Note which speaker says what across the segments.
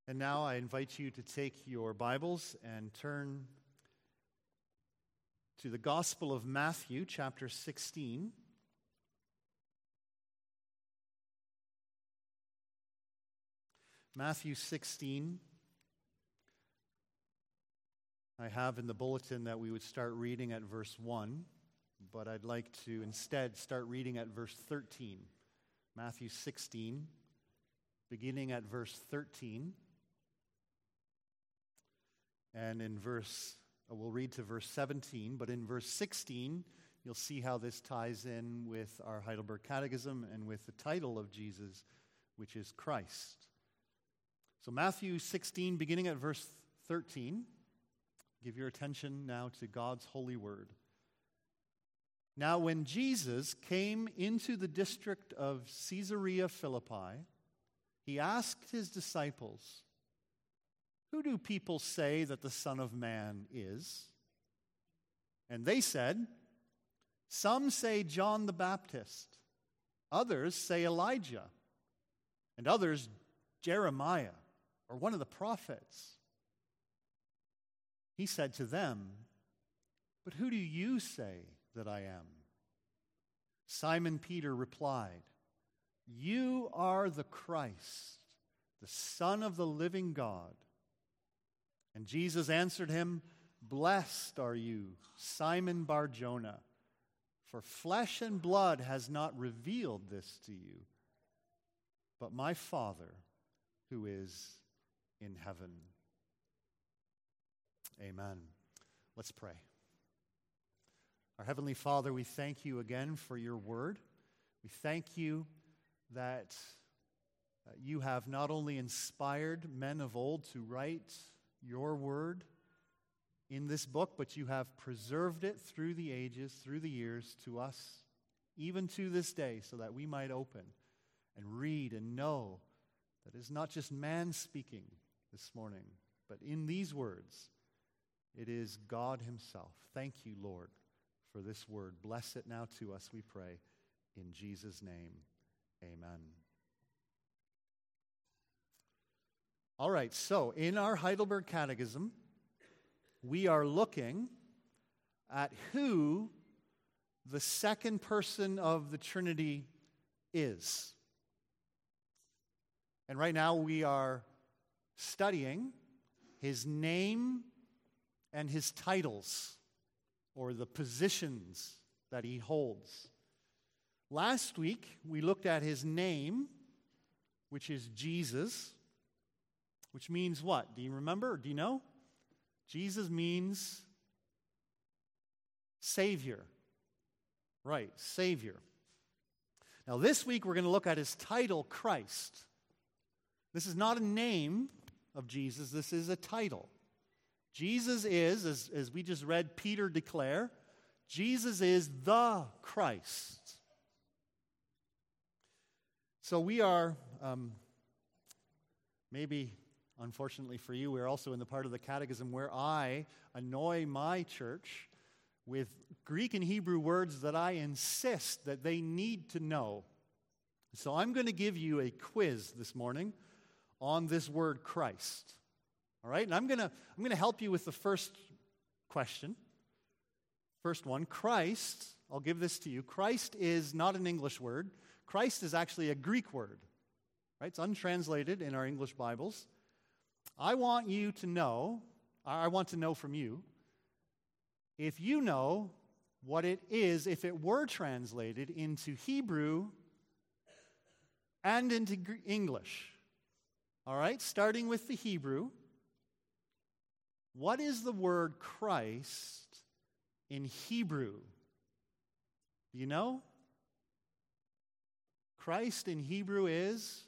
Speaker 1: And now I invite you to take your Bibles and turn to the Gospel of Matthew, chapter 16. Matthew 16. I have in the bulletin that we would start reading at verse 1, but I'd like to instead start reading at verse 13. Matthew 16, beginning at verse 13. And we'll read to verse 17, but in verse 16, you'll see how this ties in with our Heidelberg Catechism and with the title of Jesus, which is Christ. So Matthew 16, beginning at verse 13, give your attention now to God's holy word. Now when Jesus came into the district of Caesarea Philippi, he asked his disciples, "Who do people say that the Son of Man is?" And they said, "Some say John the Baptist, others say Elijah, and others Jeremiah, or one of the prophets." He said to them, "But who do you say that I am?" Simon Peter replied, "You are the Christ, the Son of the living God." And Jesus answered him, "Blessed are you, Simon Bar-Jonah, for flesh and blood has not revealed this to you, but my Father who is in heaven." Amen. Let's pray. Our Heavenly Father, we thank you again for your word. We thank you that you have not only inspired men of old to write your word in this book, but you have preserved it through the ages, through the years, to us, even to this day, so that we might open and read and know that it's not just man speaking this morning, but in these words, it is God himself. Thank you, Lord, for this word. Bless it now to us, we pray. In Jesus' name, amen. All right, so in our Heidelberg Catechism, we are looking at who the second person of the Trinity is. And right now we are studying his name and his titles, or the positions that he holds. Last week, we looked at his name, which is Jesus, which means what? Do you remember? Do you know? Jesus means Savior. Right, Savior. Now this week we're going to look at his title, Christ. This is not a name of Jesus, this is a title. Jesus is, as we just read Peter declare, Jesus is the Christ. So we are, maybe unfortunately for you, we're also in the part of the catechism where I annoy my church with Greek and Hebrew words that I insist that they need to know. So I'm going to give you a quiz this morning on this word Christ. All right? And I'm going to help you with the first question. First one, Christ, I'll give this to you. Christ is not an English word. Christ is actually a Greek word. Right? It's untranslated in our English Bibles. I want to know from you, if you know what it is if it were translated into Hebrew and into English. All right, starting with the Hebrew, what is the word Christ in Hebrew? Do you know? Christ in Hebrew is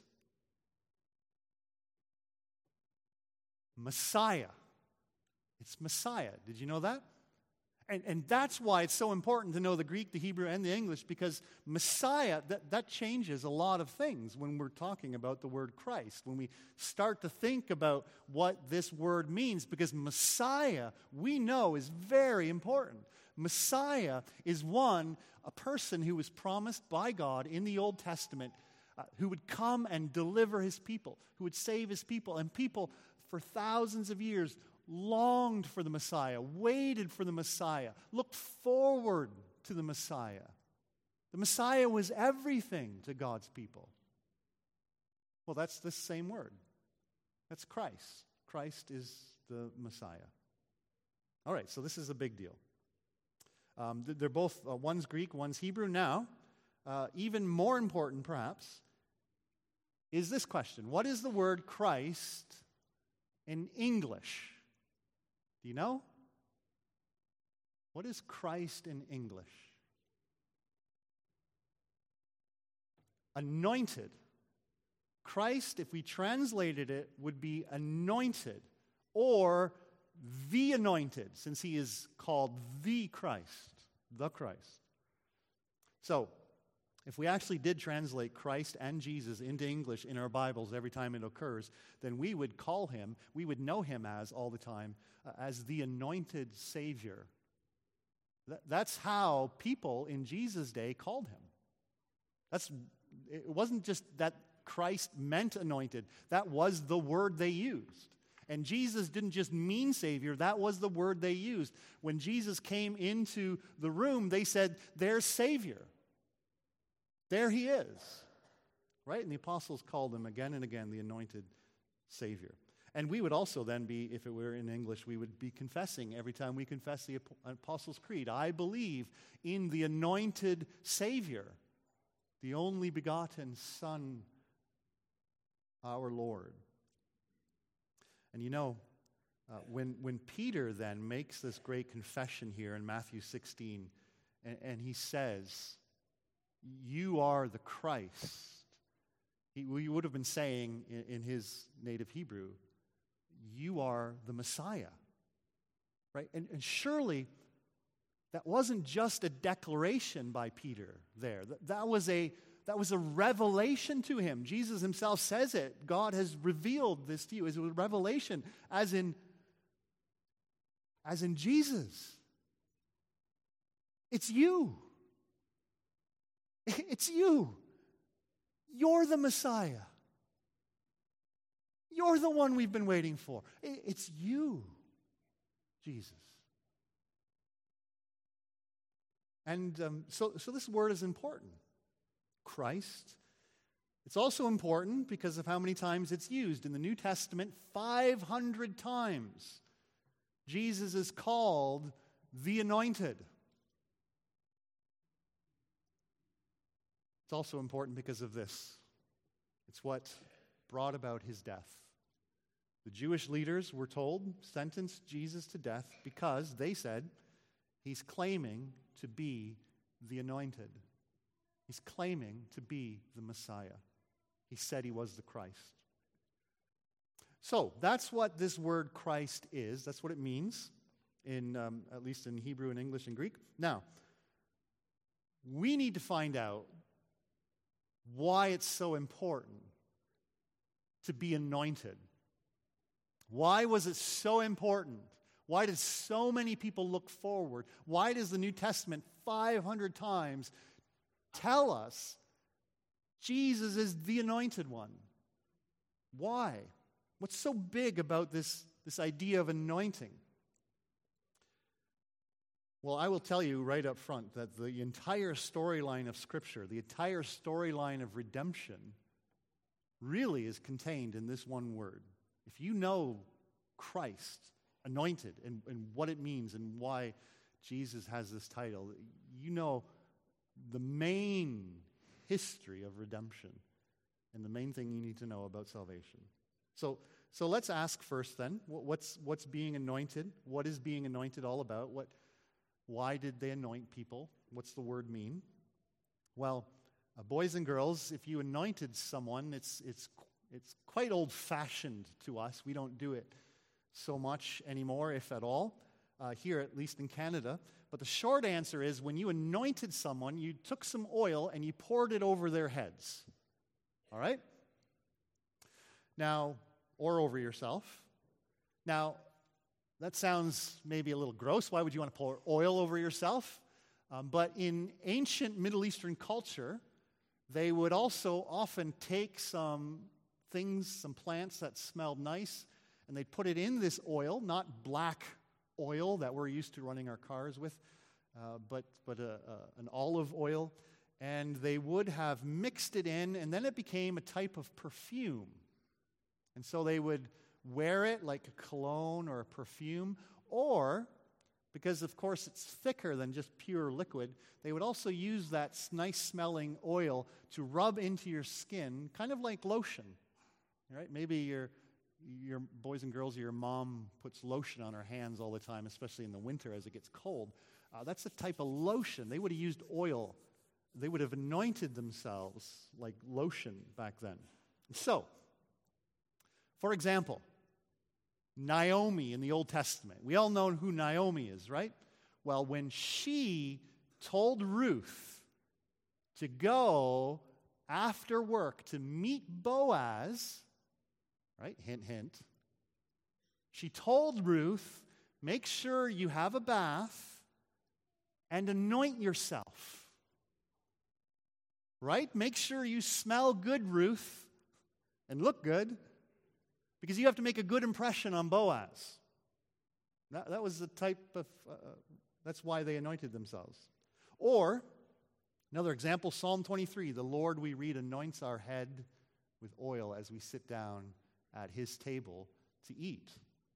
Speaker 1: Messiah. It's Messiah. Did you know that? And that's why it's so important to know the Greek, the Hebrew, and the English, because Messiah, that changes a lot of things when we're talking about the word Christ, when we start to think about what this word means, because Messiah, we know, is very important. Messiah is a person who was promised by God in the Old Testament who would come and deliver his people, who would save his people. And people for thousands of years longed for the Messiah, waited for the Messiah, looked forward to the Messiah. The Messiah was everything to God's people. Well, that's the same word. That's Christ. Christ is the Messiah. All right, so this is a big deal. They're both, one's Greek, one's Hebrew. Now, even more important perhaps, is this question. What is the word Christ in English? Do you know? What is Christ in English? Anointed. Christ, if we translated it, would be anointed or the anointed, since he is called the Christ. The Christ. So, if we actually did translate Christ and Jesus into English in our Bibles every time it occurs, then we would call him, we would know him as all the time, as the anointed Savior. That's how people in Jesus' day called him. It wasn't just that Christ meant anointed. That was the word they used. And Jesus didn't just mean Savior. That was the word they used. When Jesus came into the room, they said, "There's Savior. There he is." Right? And the apostles called him again and again the anointed Savior. And we would also then be, if it were in English, we would be confessing every time we confess the Apostles' Creed, "I believe in the anointed Savior, the only begotten Son, our Lord." And you know, when Peter then makes this great confession here in Matthew 16, and he says, "You are the Christ," he would have been saying in his native Hebrew, "You are the Messiah." Right? And surely that wasn't just a declaration by Peter there. That was a revelation to him. Jesus himself says it. God has revealed this to you. It's a revelation as in Jesus. It's you. It's you. You're the Messiah. You're the one we've been waiting for. It's you, Jesus. And so this word is important. Christ. It's also important because of how many times it's used. In the New Testament, 500 times, Jesus is called the Anointed. It's also important because of this. It's what brought about his death. The Jewish leaders were told, sentenced Jesus to death because they said, he's claiming to be the Anointed. He's claiming to be the Messiah. He said he was the Christ. So that's what this word Christ is. That's what it means, at least in Hebrew and English and Greek. Now, we need to find out why it's so important to be anointed. Why was it so important? Why did so many people look forward? Why does the New Testament 500 times tell us Jesus is the anointed one? Why? What's so big about this idea of anointing? Well, I will tell you right up front that the entire storyline of Scripture, the entire storyline of redemption, really is contained in this one word. If you know Christ, anointed, and what it means and why Jesus has this title, you know the main history of redemption and the main thing you need to know about salvation. So let's ask first then, what's being anointed? What is being anointed all about? Why did they anoint people? What's the word mean? Well, boys and girls, if you anointed someone, it's quite old-fashioned to us. We don't do it so much anymore, if at all, here, at least in Canada. But the short answer is when you anointed someone, you took some oil and you poured it over their heads. All right? Now, or over yourself. Now, that sounds maybe a little gross. Why would you want to pour oil over yourself? But in ancient Middle Eastern culture, They would also often take some things, some plants that smelled nice, and they'd put it in this oil, not black oil that we're used to running our cars with, but an olive oil, and they would have mixed it in, and then it became a type of perfume. And so they would wear it like a cologne or a perfume, or, because of course it's thicker than just pure liquid, they would also use that nice-smelling oil to rub into your skin, kind of like lotion. Right? Maybe your boys and girls, your mom puts lotion on her hands all the time, especially in the winter as it gets cold. That's the type of lotion. They would have used oil. They would have anointed themselves like lotion back then. So, for example, Naomi in the Old Testament. We all know who Naomi is, right? Well, when she told Ruth to go after work to meet Boaz, right? Hint, hint. She told Ruth, make sure you have a bath and anoint yourself. Right? Make sure you smell good, Ruth, and look good, because you have to make a good impression on Boaz. That was the type of, that's why they anointed themselves. Or, another example, Psalm 23, the Lord, we read, anoints our head with oil as we sit down at his table to eat.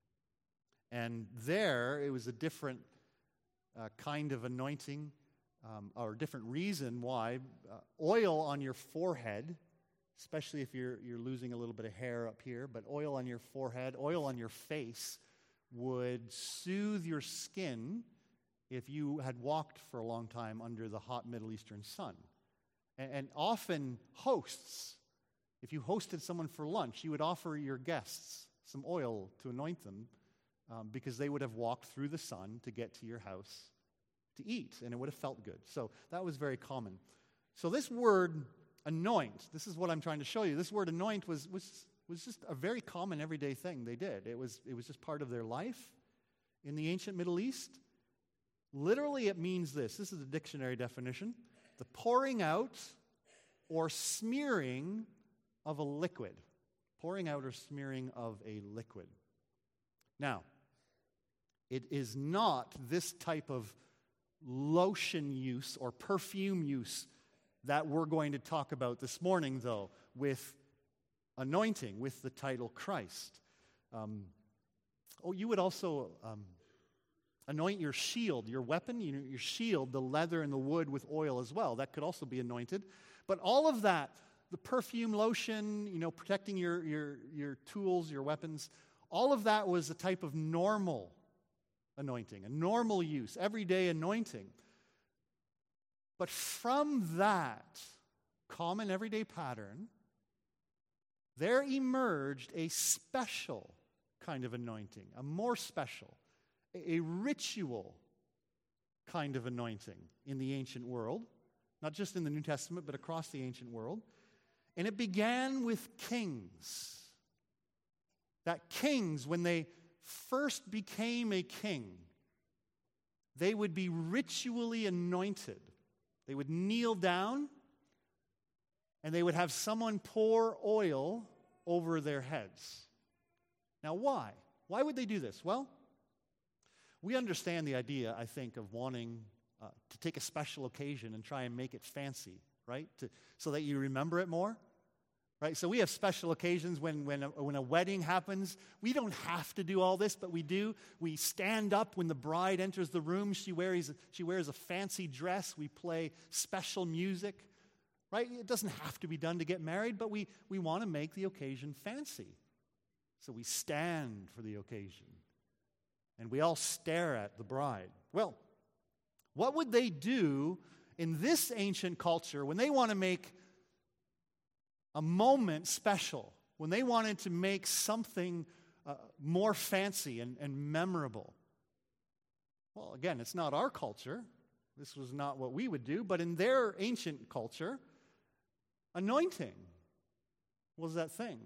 Speaker 1: And there, it was a different kind of anointing, or a different reason why. Oil on your forehead, especially if you're losing a little bit of hair up here, but oil on your forehead, oil on your face would soothe your skin if you had walked for a long time under the hot Middle Eastern sun. And often hosts, if you hosted someone for lunch, you would offer your guests some oil to anoint them because they would have walked through the sun to get to your house to eat, and it would have felt good. So that was very common. So this word anoint, this is what I'm trying to show you. This word anoint was just a very common everyday thing they did. It was just part of their life in the ancient Middle East. Literally, it means this. This is the dictionary definition: the pouring out or smearing of a liquid. Pouring out or smearing of a liquid. Now, it is not this type of lotion use or perfume use that we're going to talk about this morning, though, with anointing, with the title Christ. You would also anoint your shield, your weapon, your shield, the leather and the wood with oil as well. That could also be anointed. But all of that, the perfume, lotion, protecting your tools, your weapons, all of that was a type of normal anointing, a normal use, everyday anointing. But from that common everyday pattern, there emerged a special kind of anointing, a more special, a ritual kind of anointing in the ancient world, not just in the New Testament, but across the ancient world. And it began with kings. That kings, when they first became a king, they would be ritually anointed. They would kneel down, and they would have someone pour oil over their heads. Now, why? Why would they do this? Well, we understand the idea, I think, of wanting to take a special occasion and try and make it fancy, right? So that you remember it more. Right, so we have special occasions when a wedding happens. We don't have to do all this, but we do. We stand up when the bride enters the room. She wears a fancy dress. We play special music. Right? It doesn't have to be done to get married, but we want to make the occasion fancy. So we stand for the occasion. And we all stare at the bride. Well, what would they do in this ancient culture when they want to make a moment special, when they wanted to make something more fancy and memorable? Well, again, it's not our culture. This was not what we would do, but in their ancient culture, anointing was that thing.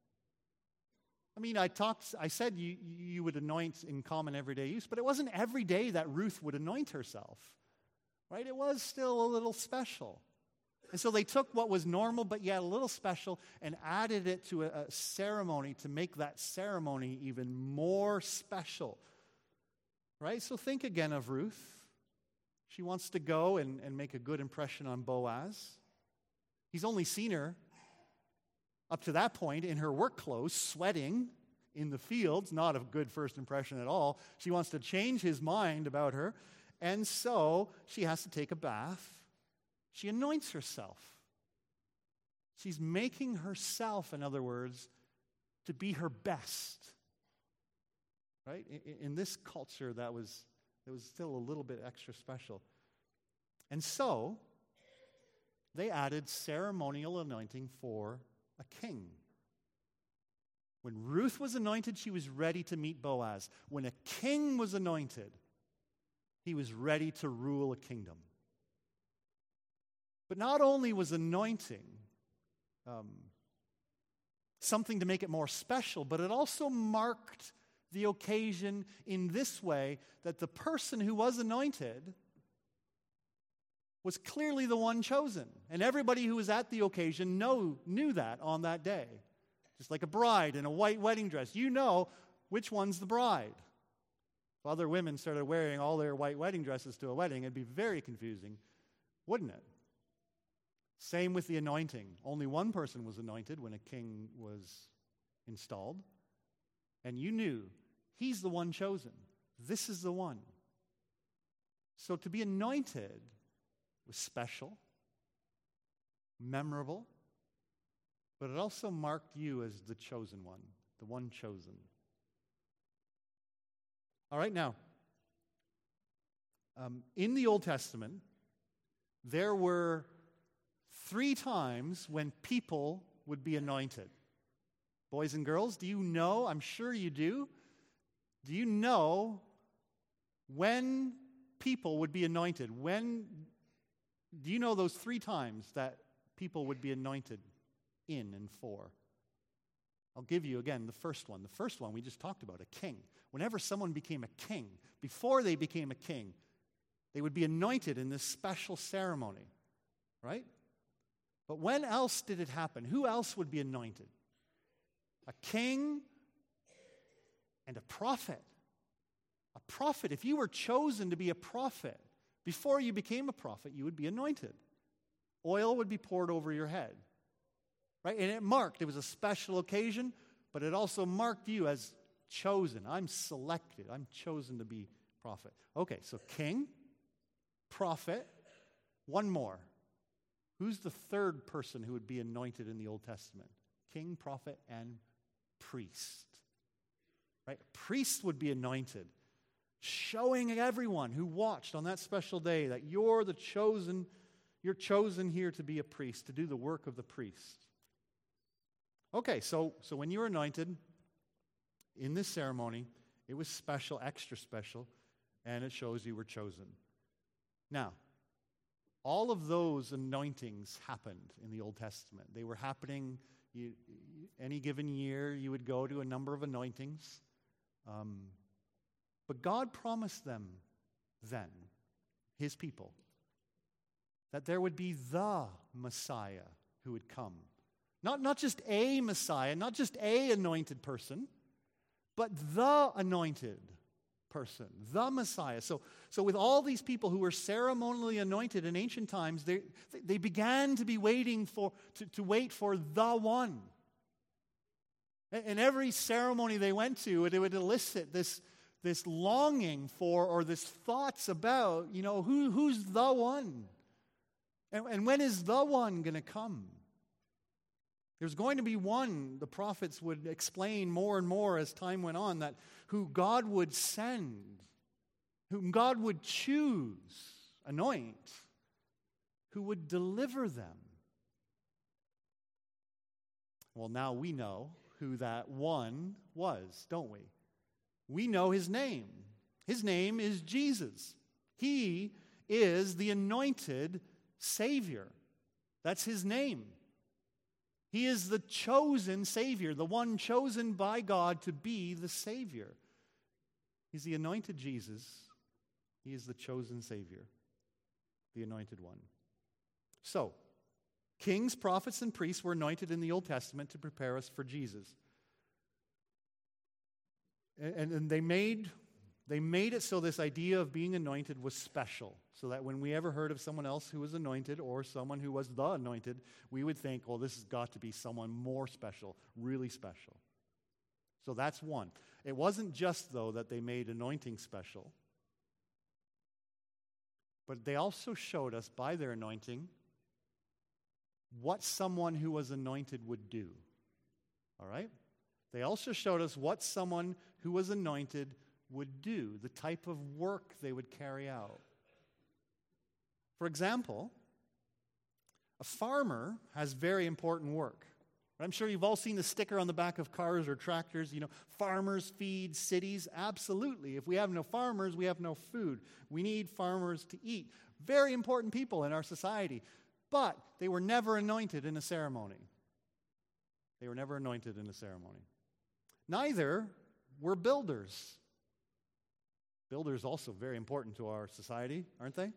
Speaker 1: I mean, I said you would anoint in common everyday use, but it wasn't every day that Ruth would anoint herself, right? It was still a little special. And so they took what was normal but yet a little special and added it to a ceremony to make that ceremony even more special. Right? So think again of Ruth. She wants to go and make a good impression on Boaz. He's only seen her up to that point in her work clothes, sweating in the fields, not a good first impression at all. She wants to change his mind about her, and so she has to take a bath. She anoints herself. She's making herself, in other words, to be her best. Right? In this culture, it was still a little bit extra special. And so, they added ceremonial anointing for a king. When Ruth was anointed, she was ready to meet Boaz. When a king was anointed, he was ready to rule a kingdom. But not only was anointing something to make it more special, but it also marked the occasion in this way that the person who was anointed was clearly the one chosen. And everybody who was at the occasion knew that on that day. Just like a bride in a white wedding dress. You know which one's the bride. If other women started wearing all their white wedding dresses to a wedding, it'd be very confusing, wouldn't it? Same with the anointing. Only one person was anointed when a king was installed. And you knew, he's the one chosen. This is the one. So to be anointed was special, memorable, but it also marked you as the chosen one, the one chosen. All right, now, in the Old Testament, there were 3 times when people would be anointed. Boys and girls, do you know, I'm sure you do you know when people would be anointed? Do you know those 3 times that people would be anointed in and for? I'll give you again the first one. The first one we just talked about, a king. Whenever someone became a king, before they became a king, they would be anointed in this special ceremony, right? But when else did it happen? Who else would be anointed? A king and a prophet. A prophet, if you were chosen to be a prophet, before you became a prophet, you would be anointed. Oil would be poured over your head. Right? And it was a special occasion, but it also marked you as chosen. I'm selected. I'm chosen to be prophet. Okay, so king, prophet, one more. Who's the third person who would be anointed in the Old Testament? King, prophet, and priest. Right? Priest would be anointed, showing everyone who watched on that special day that you're chosen here to be a priest, to do the work of the priest. Okay, so when you were anointed in this ceremony, it was special, extra special, and it shows you were chosen. Now, all of those anointings happened in the Old Testament. They were happening any given year. You would go to a number of anointings. But God promised them then, his people, that there would be the Messiah who would come. Not just a Messiah, not just a anointed person, but the anointed person, the Messiah. So with all these people who were ceremonially anointed in ancient times, they began to be waiting to wait for the one. And every ceremony they went to, it would elicit this longing for, or this thoughts about, who's the one? And when is the one going to come? There's going to be one, the prophets would explain more and more as time went on, that who God would send, whom God would choose, anoint, who would deliver them. Well, now we know who that one was, don't we? We know his name. His name is Jesus. He is the anointed Savior. That's his name. He is the chosen Savior, the one chosen by God to be the Savior. He's the anointed Jesus. He is the chosen Savior, the anointed one. So, Kings, prophets, and priests were anointed in the Old Testament to prepare us for Jesus. And they made it so this idea of being anointed was special, so that when we ever heard of someone else who was anointed or someone who was the anointed, we would think, well, this has got to be someone more special, really special. So that's one. It wasn't just, though, that they made anointing special, but they also showed us by their anointing what someone who was anointed would do. All right? They also showed us what someone who was anointed would do, the type of work they would carry out. For example, a farmer has very important work. I'm sure you've all seen the sticker on the back of cars or tractors, farmers feed cities. Absolutely. If we have no farmers, we have no food. We need farmers to eat. Very important people in our society. But they were never anointed in a ceremony. They were never anointed in a ceremony. Neither were builders. Builders also very important to our society, aren't they?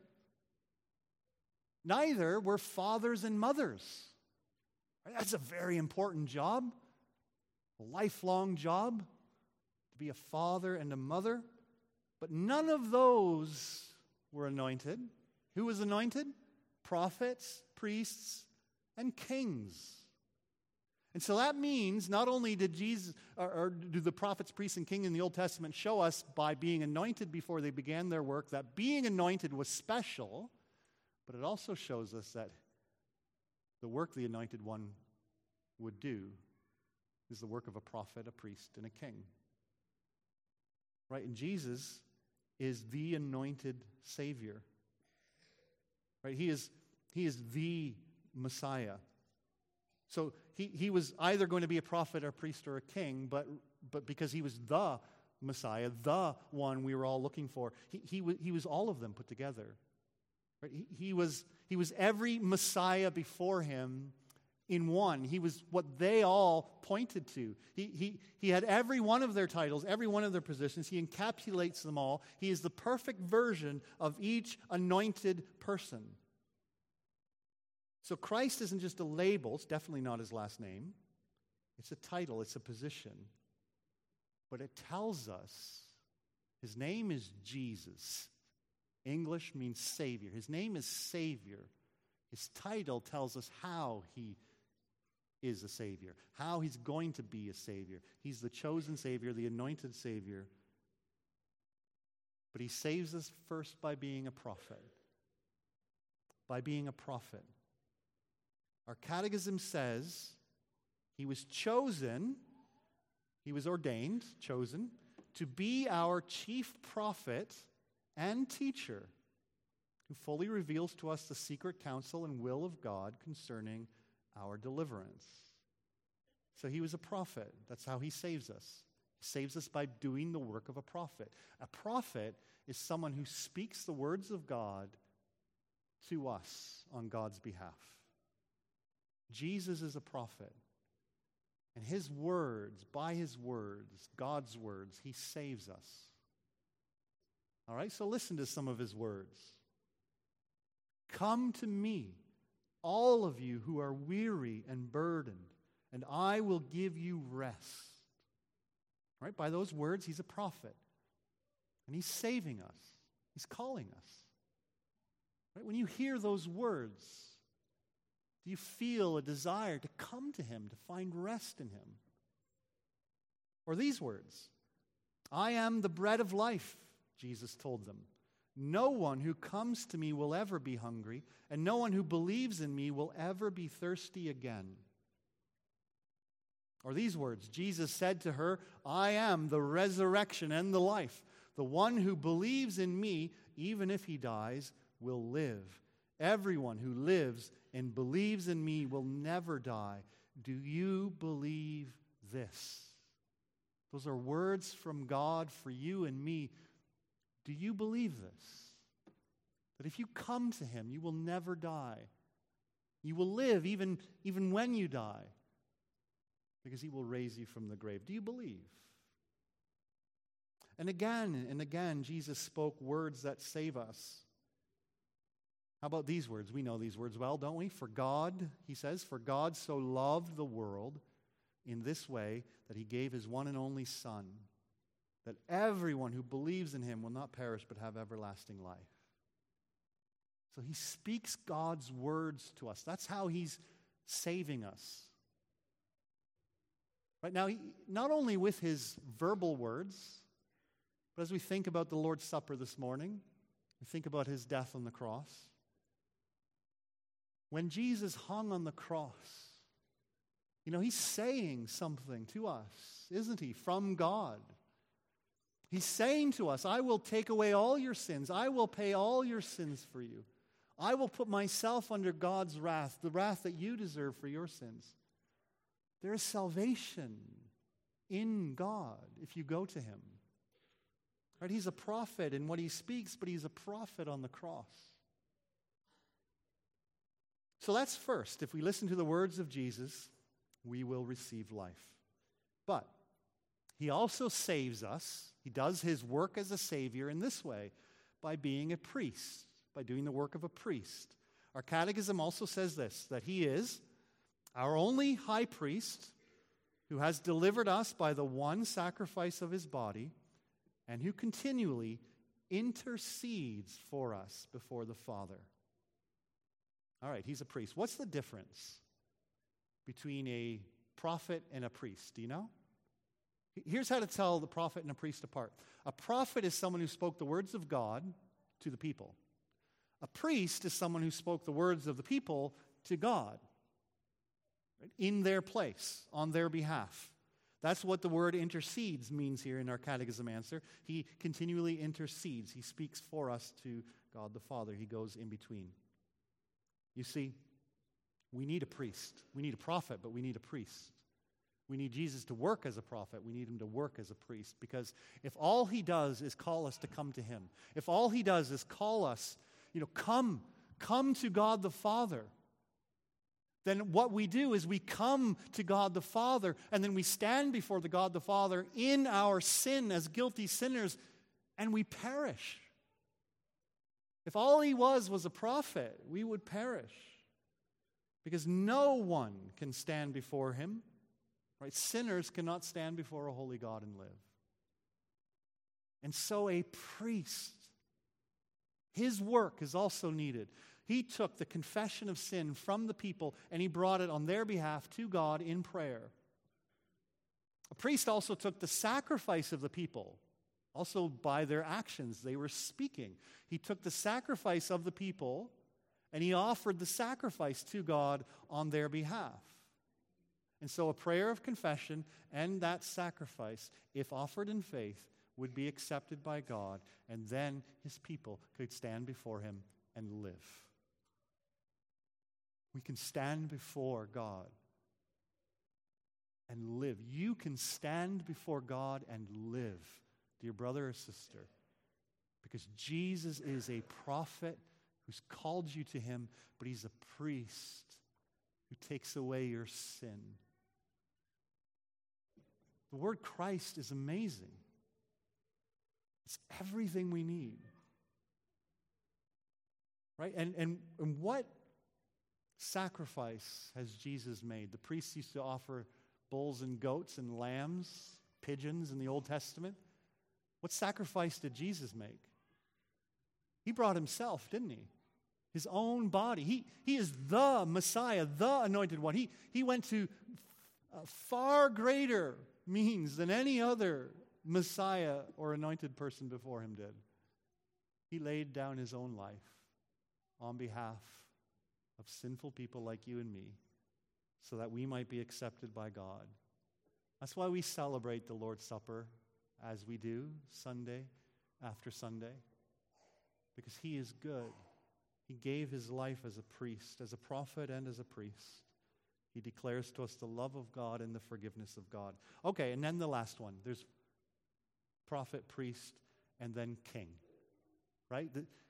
Speaker 1: Neither were fathers and mothers. That's a very important job, a lifelong job, to be a father and a mother. But none of those were anointed. Who was anointed? Prophets, priests, and kings. And so that means not only did Jesus, or do the prophets, priests, and kings in the Old Testament show us by being anointed before they began their work that being anointed was special, but it also shows us that the work the anointed one would do is the work of a prophet, a priest, and a king. Right? And Jesus is the anointed Savior. Right? He is the Messiah. So he was either going to be a prophet, a priest, or a king, but because he was the Messiah, the one we were all looking for, he was all of them put together. Right? He was every Messiah before him in one. He was what they all pointed to. He had every one of their titles, every one of their positions. He encapsulates them all. He is the perfect version of each anointed person. So Christ isn't just a label. It's definitely not his last name. It's a title. It's a position. But it tells us his name is Jesus. English means Savior. His name is Savior. His title tells us how he is a Savior, how he's going to be a Savior. He's the chosen Savior, the anointed Savior. But he saves us first by being a prophet. By being a prophet. Our catechism says he was chosen, he was ordained, chosen, to be our chief prophet and teacher, who fully reveals to us the secret counsel and will of God concerning our deliverance. So he was a prophet. That's how he saves us. He saves us by doing the work of a prophet. A prophet is someone who speaks the words of God to us on God's behalf. Jesus is a prophet. And his words, by his words, God's words, he saves us. All right, so listen to some of his words. Come to me, all of you who are weary and burdened, and I will give you rest. All right, by those words, he's a prophet. And he's saving us. He's calling us. Right, when you hear those words, do you feel a desire to come to him, to find rest in him? Or these words, I am the bread of life, Jesus told them. No one who comes to me will ever be hungry, and no one who believes in me will ever be thirsty again. Or these words, Jesus said to her, I am the resurrection and the life. The one who believes in me, even if he dies, will live. Everyone who lives and believes in me will never die. Do you believe this? Those are words from God for you and me. Do you believe this? That if you come to him, you will never die. You will live even when you die, because he will raise you from the grave. Do you believe? And again, Jesus spoke words that save us. How about these words? We know these words well, don't we? For God, he says, for God so loved the world in this way that he gave his one and only Son, that everyone who believes in him will not perish but have everlasting life. So he speaks God's words to us. That's how he's saving us. Right now, not only with his verbal words, but as we think about the Lord's Supper this morning, we think about his death on the cross. When Jesus hung on the cross, he's saying something to us, isn't he, from God. He's saying to us, I will take away all your sins. I will pay all your sins for you. I will put myself under God's wrath, the wrath that you deserve for your sins. There is salvation in God if you go to him. Right? He's a prophet in what he speaks, but he's a prophet on the cross. So that's first. If we listen to the words of Jesus, we will receive life. But he also saves us. He does his work as a Savior in this way, by being a priest, by doing the work of a priest. Our catechism also says this, that he is our only high priest who has delivered us by the one sacrifice of his body and who continually intercedes for us before the Father. All right, he's a priest. What's the difference between a prophet and a priest? Do you know? Here's how to tell the prophet and a priest apart. A prophet is someone who spoke the words of God to the people. A priest is someone who spoke the words of the people to God, right, in their place, on their behalf. That's what the word intercedes means here in our catechism answer. He continually intercedes. He speaks for us to God the Father. He goes in between. You see, we need a priest. We need a prophet, but we need a priest. We need Jesus to work as a prophet. We need him to work as a priest. Because if all he does is call us to come to him, if all he does is call us, come to God the Father, then what we do is we come to God the Father, and then we stand before the God the Father in our sin as guilty sinners, and we perish. If all he was a prophet, we would perish. Because no one can stand before him. Right? Sinners cannot stand before a holy God and live. And so a priest, his work is also needed. He took the confession of sin from the people and he brought it on their behalf to God in prayer. A priest also took the sacrifice of the people, also by their actions. They were speaking. He took the sacrifice of the people and he offered the sacrifice to God on their behalf. And so a prayer of confession and that sacrifice, if offered in faith, would be accepted by God, and then his people could stand before him and live. We can stand before God and live. You can stand before God and live, dear brother or sister, because Jesus is a prophet who's called you to him, but he's a priest who takes away your sin. The word Christ is amazing. It's everything we need. Right? And what sacrifice has Jesus made? The priests used to offer bulls and goats and lambs, pigeons in the Old Testament. What sacrifice did Jesus make? He brought himself, didn't he? His own body. He is the Messiah, the anointed one. He went to far greater means than any other Messiah or anointed person before him did. He laid down his own life on behalf of sinful people like you and me so that we might be accepted by God. That's why we celebrate the Lord's Supper as we do Sunday after Sunday, because he is good. He gave his life as a priest, as a prophet and as a priest. He declares to us the love of God and the forgiveness of God. Okay, and then the last one. There's prophet, priest, and then king. Right?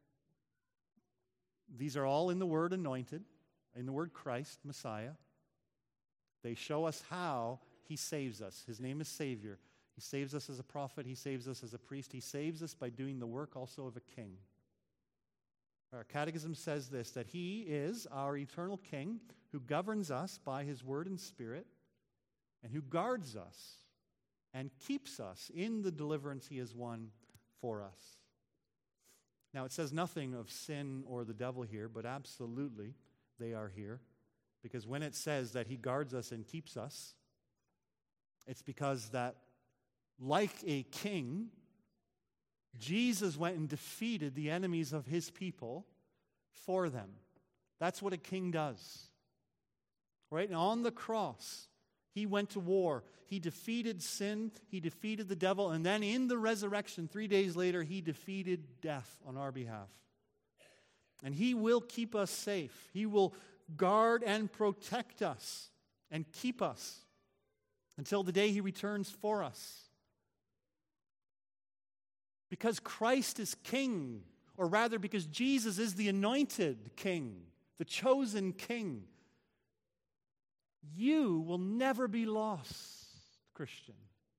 Speaker 1: These are all in the word anointed, in the word Christ, Messiah. They show us how he saves us. His name is Savior. He saves us as a prophet. He saves us as a priest. He saves us by doing the work also of a king. Our catechism says this, that he is our eternal King who governs us by his word and spirit and who guards us and keeps us in the deliverance he has won for us. Now, it says nothing of sin or the devil here, but absolutely they are here. Because when it says that he guards us and keeps us, it's because that, like a king, Jesus went and defeated the enemies of his people for them. That's what a king does. Right? And on the cross, he went to war. He defeated sin. He defeated the devil. And then in the resurrection, 3 days later, he defeated death on our behalf. And he will keep us safe. He will guard and protect us and keep us until the day he returns for us. Because Christ is king, or rather because Jesus is the anointed king, the chosen king, you will never be lost, Christian.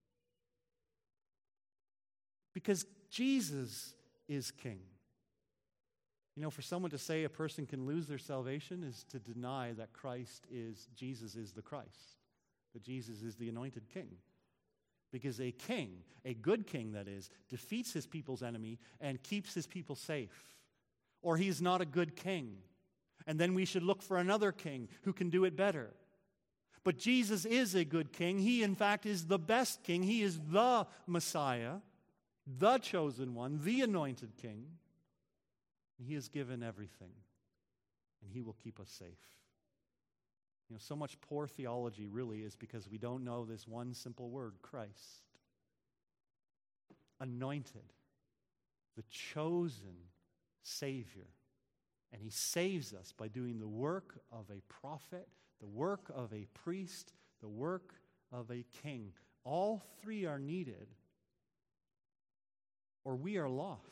Speaker 1: Because Jesus is king. You know, for someone to say a person can lose their salvation is to deny that Jesus is the Christ, that Jesus is the anointed king. Because a king, a good king that is, defeats his people's enemy and keeps his people safe. Or he's not a good king. And then we should look for another king who can do it better. But Jesus is a good king. He, in fact, is the best king. He is the Messiah, the chosen one, the anointed king. And he has given everything. And he will keep us safe. You know, so much poor theology really is because we don't know this one simple word, Christ. Anointed, the chosen Savior. And he saves us by doing the work of a prophet, the work of a priest, the work of a king. All three are needed, or we are lost.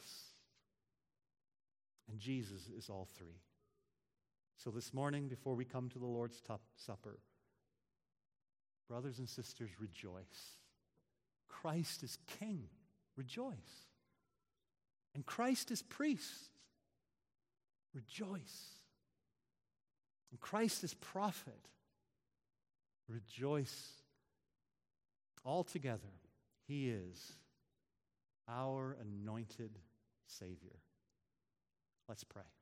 Speaker 1: And Jesus is all three. So this morning, before we come to the Lord's Supper, brothers and sisters, rejoice. Christ is king. Rejoice. And Christ is priest. Rejoice. And Christ is prophet. Rejoice. Altogether, he is our anointed Savior. Let's pray.